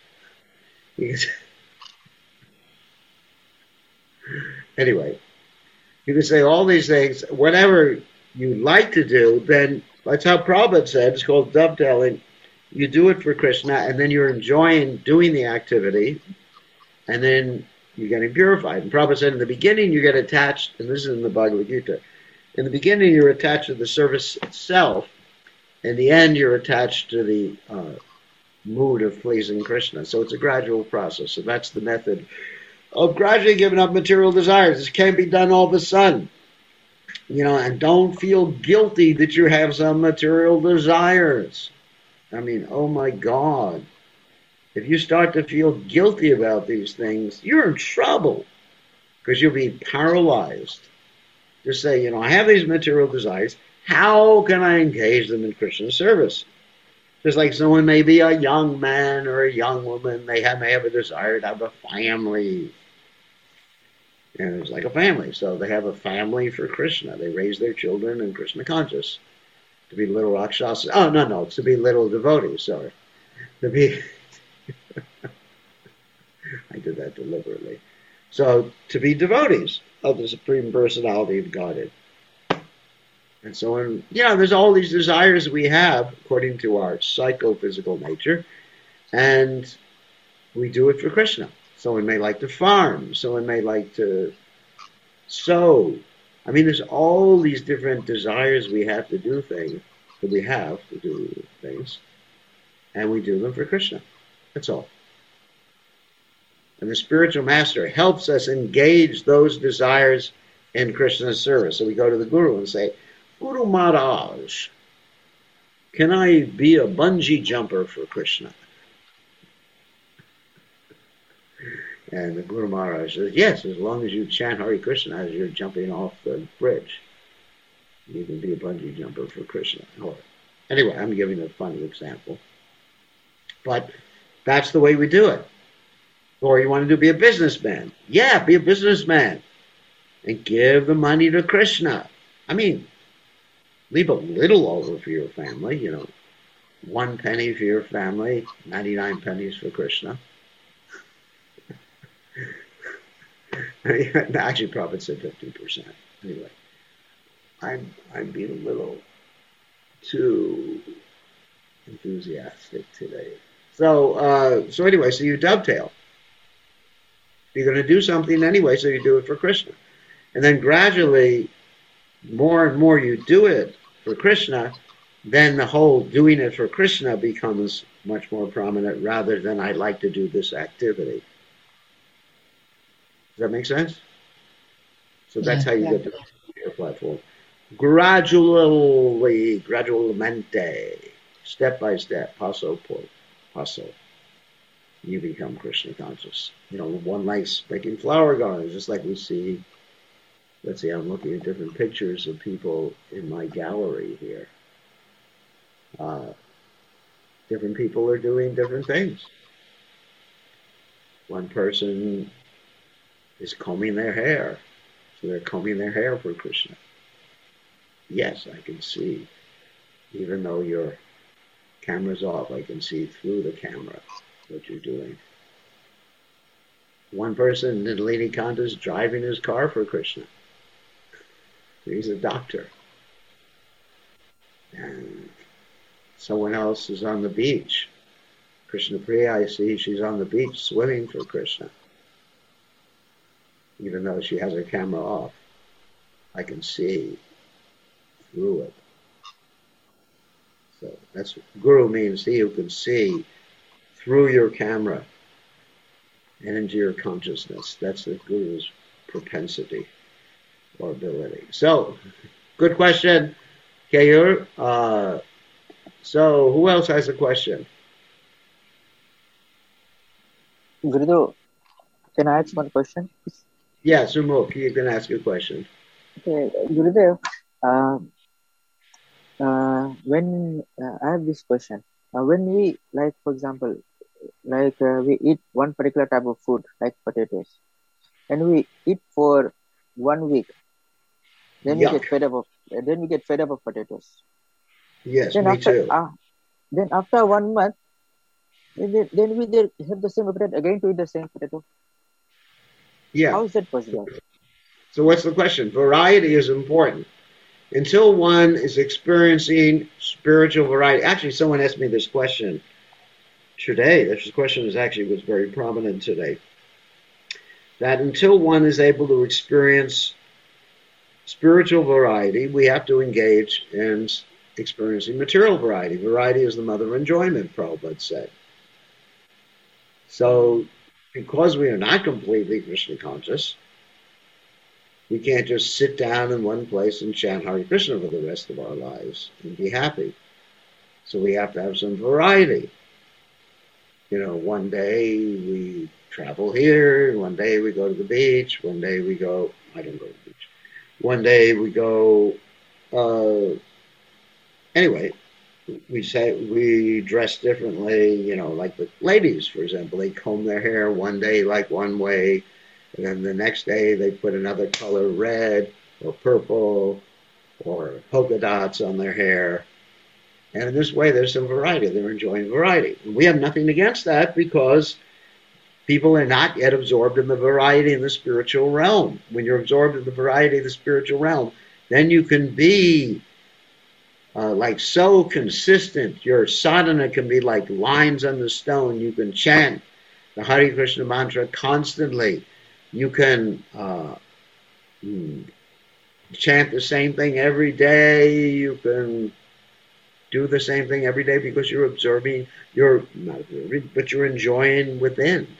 anyway, you can say all these things, whatever you like to do, then that's how Prabhupada said, it's called dovetailing. You do it for Krishna, and then you're enjoying doing the activity, and then you're getting purified. And Prabhupada said in the beginning you get attached, and this is in the Bhagavad Gita, in the beginning you're attached to the service itself, in the end you're attached to the mood of pleasing Krishna. So it's a gradual process. So that's the method of gradually giving up material desires. This can't be done all of a sudden. And don't feel guilty that you have some material desires. I mean, oh my God. If you start to feel guilty about these things, you're in trouble because you'll be paralyzed. Just say, I have these material desires. How can I engage them in Krishna service? Just like someone may be a young man or a young woman, may have a desire to have a family. And it's like a family. So they have a family for Krishna. They raise their children in Krishna conscious. To be little Rakshasas. Oh, no, it's to be little devotees, sorry. To be, I did that deliberately. So to be devotees of the Supreme Personality of Godhead. And so, there's all these desires we have according to our psychophysical nature, and we do it for Krishna. Someone may like to farm. Someone may like to sew. I mean, there's all these different desires we have to do things, and we do them for Krishna. That's all. And the spiritual master helps us engage those desires in Krishna's service. So we go to the Guru and say, Guru Maharaj, can I be a bungee jumper for Krishna? And the Guru Maharaj says, yes, as long as you chant Hare Krishna as you're jumping off the bridge, you can be a bungee jumper for Krishna. Anyway, I'm giving a funny example. But that's the way we do it. Or you want to be a businessman. Yeah, be a businessman. And give the money to Krishna. I mean, leave a little over for your family, 1 penny for your family, 99 pennies for Krishna. Actually, Prabhupada said 50%. Anyway, I'm being a little too enthusiastic today. So anyway, so you dovetail. You're going to do something anyway, so you do it for Krishna. And then gradually, more and more you do it for Krishna, then the whole doing it for Krishna becomes much more prominent rather than I like to do this activity. Does that make sense? So that's how you get to your platform. Gradualmente, step by step, paso por paso, you become Krishna conscious. One likes making flower gardens, just like we see. Let's see, I'm looking at different pictures of people in my gallery here. Different people are doing different things. One person is combing their hair. So they're combing their hair for Krishna. Yes, I can see. Even though your camera's off, I can see through the camera what you're doing. One person in Nalini Kanta is driving his car for Krishna. He's a doctor. And someone else is on the beach. Krishna Priya, I see she's on the beach swimming for Krishna. Even though she has her camera off, I can see through it. So that's Guru means he who can see through your camera and into your consciousness. That's the Guru's propensity or ability. So, good question, Kayur. So, who else has a question? Gurudev, can I ask one question? Yeah, Sumukh, you can ask a question. Okay, Gurudev, when I have this question, when we, like, for example, we eat one particular type of food, like potatoes, and we eat for 1 week, then we get fed up of potatoes. Yes, Then me after too. then after 1 month, then we did have the same appetite again to eat the same potato. Yeah. How is that possible? So what's the question? Variety is important. Until one is experiencing spiritual variety. Actually, someone asked me this question today. This question was very prominent today. That until one is able to experience spiritual variety, we have to engage in experiencing material variety. Variety is the mother of enjoyment, Prabhupada said. So, because we are not completely Krishna conscious, we can't just sit down in one place and chant Hare Krishna for the rest of our lives and be happy. So we have to have some variety. One day we travel here, one day we go to the beach, one day I don't go to the beach. One day we go, anyway, we dress differently, like the ladies, for example, they comb their hair one day like one way, and then the next day they put another color, red or purple or polka dots on their hair. And in this way, there's some variety. They're enjoying variety. And we have nothing against that because people are not yet absorbed in the variety in the spiritual realm. When you're absorbed in the variety of the spiritual realm, then you can be so consistent. Your sadhana can be like lines on the stone. You can chant the Hare Krishna mantra constantly. You can chant the same thing every day. You can do the same thing every day because you're not observing, but you're enjoying within.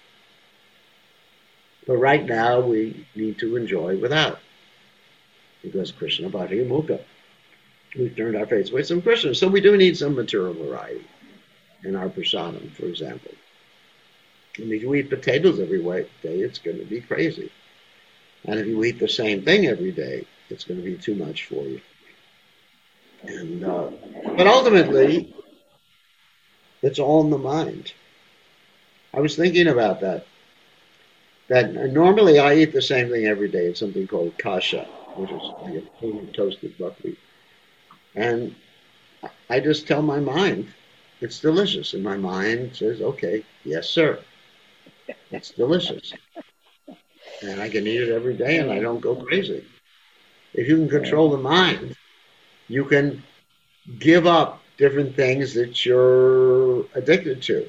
But right now we need to enjoy without, because Krishna Bhakti Mukha. We've turned our faces away from Krishna. So we do need some material variety in our prasadam, for example. And if you eat potatoes every day, it's going to be crazy. And if you eat the same thing every day, it's going to be too much for you. And but ultimately, it's all in the mind. I was thinking about that. That normally I eat the same thing every day. It's something called kasha, which is like a toasted buckwheat. And I just tell my mind it's delicious. And my mind says, okay, yes, sir. It's delicious. And I can eat it every day and I don't go crazy. If you can control the mind, you can give up different things that you're addicted to.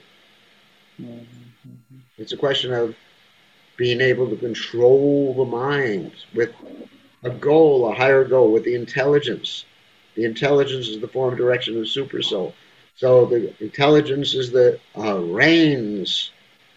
It's a question of being able to control the mind with a goal, a higher goal, with the intelligence. The intelligence is the form, direction of the super soul. So the intelligence is the reins.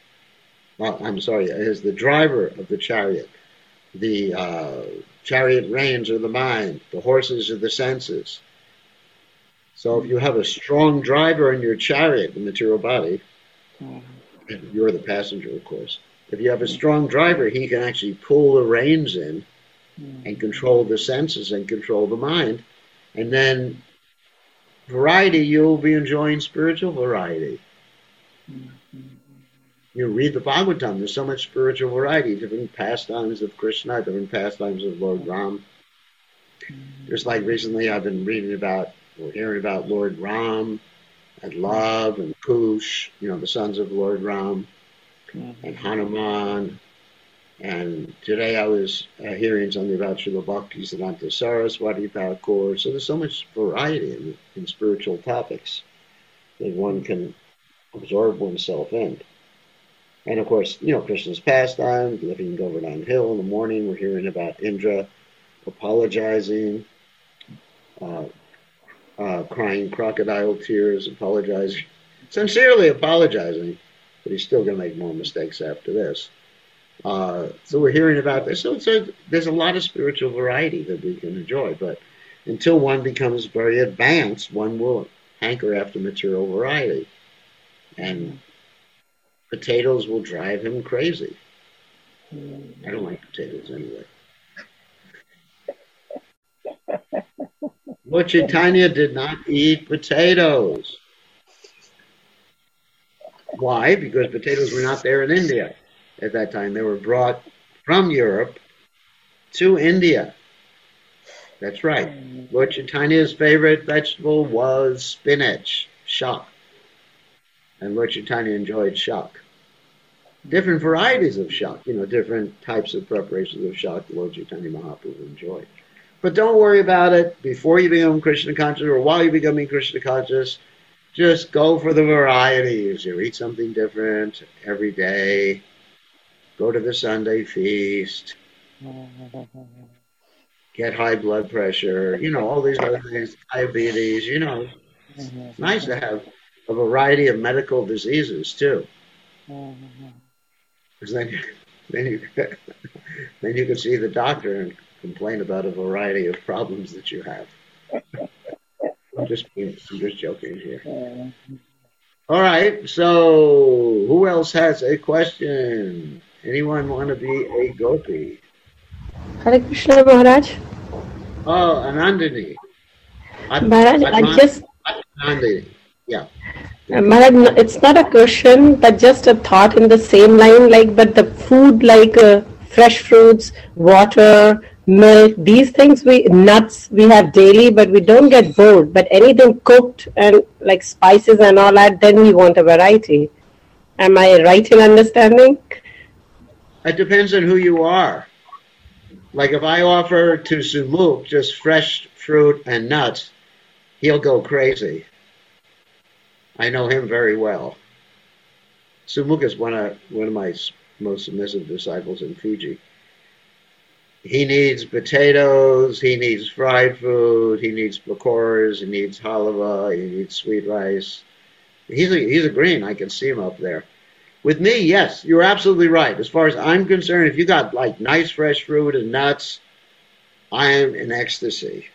Is the driver of the chariot. The chariot reins are the mind. The horses are the senses. So if you have a strong driver in your chariot, the material body, and you're the passenger, of course. If you have a strong driver, he can actually pull the reins in and control the senses and control the mind. And then variety, you'll be enjoying spiritual variety. You read the Bhagavatam, there's so much spiritual variety, different pastimes of Krishna, different pastimes of Lord Ram. Just like recently I've been hearing about Lord Ram and Love and Kush, the sons of Lord Ram, and Hanuman. And today I was hearing something about Srila Bhaktisiddhanta Saraswati Thakur. So there's so much variety in spiritual topics that one can absorb oneself in. And of course, Krishna's pastime, living Govardhan Hill in the morning, we're hearing about Indra apologizing, crying crocodile tears, apologizing, sincerely apologizing, but he's still going to make more mistakes after this. So we're hearing about this. So there's a lot of spiritual variety that we can enjoy, but until one becomes very advanced, one will hanker after material variety. And potatoes will drive him crazy. I don't like potatoes anyway. Lord Chaitanya did not eat potatoes. Why? Because potatoes were not there in India at that time. They were brought from Europe to India. That's right. Lord Chaitanya's favorite vegetable was spinach, shak. And Lord Chaitanya enjoyed shak. Different varieties of shak, different types of preparations of shak Lord Chaitanya Mahaprabhu enjoyed. But don't worry about it before you become Krishna conscious or while you're becoming Krishna conscious. Just go for the varieties. You eat something different every day. Go to the Sunday feast. Get high blood pressure. All these other things, diabetes. It's nice to have a variety of medical diseases too. Because then you then you can see the doctor and complain about a variety of problems that you have. I'm just joking here. All right, so who else has a question? Anyone want to be a gopi? Hare Krishna Maharaj. Oh, Anandini. Maharaj, Anandini. Yeah. Maharaj, it's not a question, but just a thought in the same line. But the food, fresh fruits, water, milk, these things, nuts we have daily, but we don't get bored. But anything cooked and like spices and all that, then we want a variety. Am I right in understanding? It depends on who you are. Like if I offer to Sumuk just fresh fruit and nuts, he'll go crazy. I know him very well. Sumuk is one of my most submissive disciples in Fiji. He needs potatoes, he needs fried food, he needs pakoras, he needs halava, he needs sweet rice. He's agreeing. I can see him up there. With me, yes, you're absolutely right. As far as I'm concerned, if you got like nice fresh fruit and nuts, I am in ecstasy.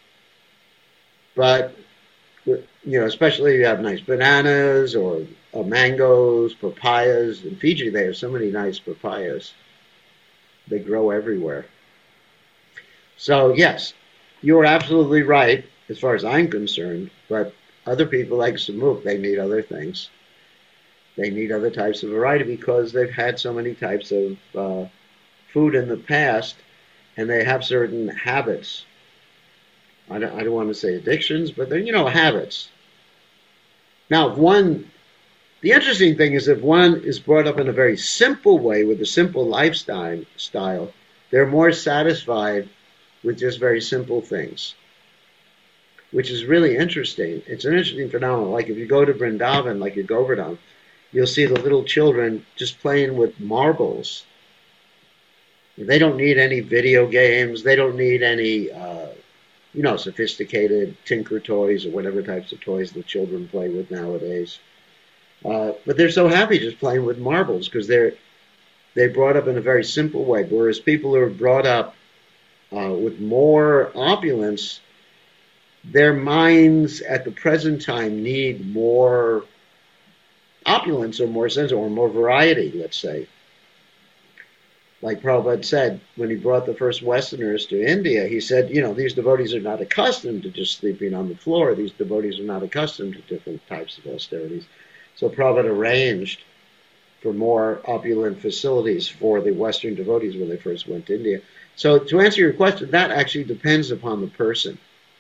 But especially if you have nice bananas or mangoes, papayas. In Fiji, they have so many nice papayas. They grow everywhere. So, yes, you're absolutely right as far as I'm concerned. But other people like Samuk, they need other things. They need other types of variety because they've had so many types of food in the past, and they have certain habits. I don't want to say addictions, but they're, habits. Now, the interesting thing is if one is brought up in a very simple way with a simple lifestyle, they're more satisfied with just very simple things, which is really interesting. It's an interesting phenomenon. Like if you go to Vrindavan, like at Govardhan, you'll see the little children just playing with marbles. They don't need any video games. They don't need any sophisticated tinker toys or whatever types of toys the children play with nowadays. But they're so happy just playing with marbles because they're brought up in a very simple way. Whereas people who are brought up with more opulence, their minds at the present time need more opulence or more sense or more variety, let's say. Like Prabhupada said, when he brought the first Westerners to India, he said, these devotees are not accustomed to just sleeping on the floor. These devotees are not accustomed to different types of austerities. So Prabhupada arranged for more opulent facilities for the Western devotees when they first went to India. So to answer your question, that actually depends upon the person.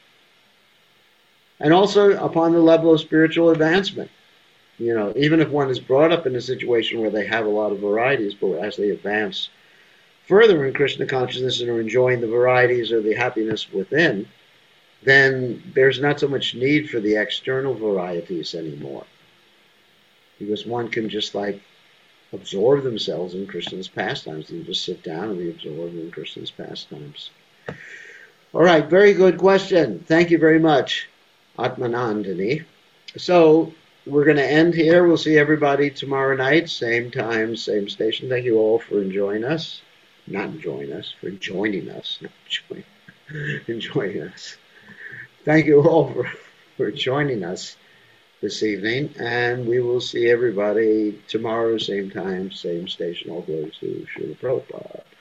And also upon the level of spiritual advancement. Even if one is brought up in a situation where they have a lot of varieties, but as they advance further in Krishna consciousness and are enjoying the varieties or the happiness within, then there's not so much need for the external varieties anymore. Because one can just absorb themselves in Krishna's pastimes. They just sit down and be absorbed in Krishna's pastimes. All right, very good question. Thank you very much, Atmanandini. So we're going to end here. We'll see everybody tomorrow night, same time, same station. Thank you all for enjoying us. Not enjoying us, for joining us. Not enjoying us. Thank you all for joining us this evening, and we will see everybody tomorrow, same time, same station. All glory to Srila Prabhupada.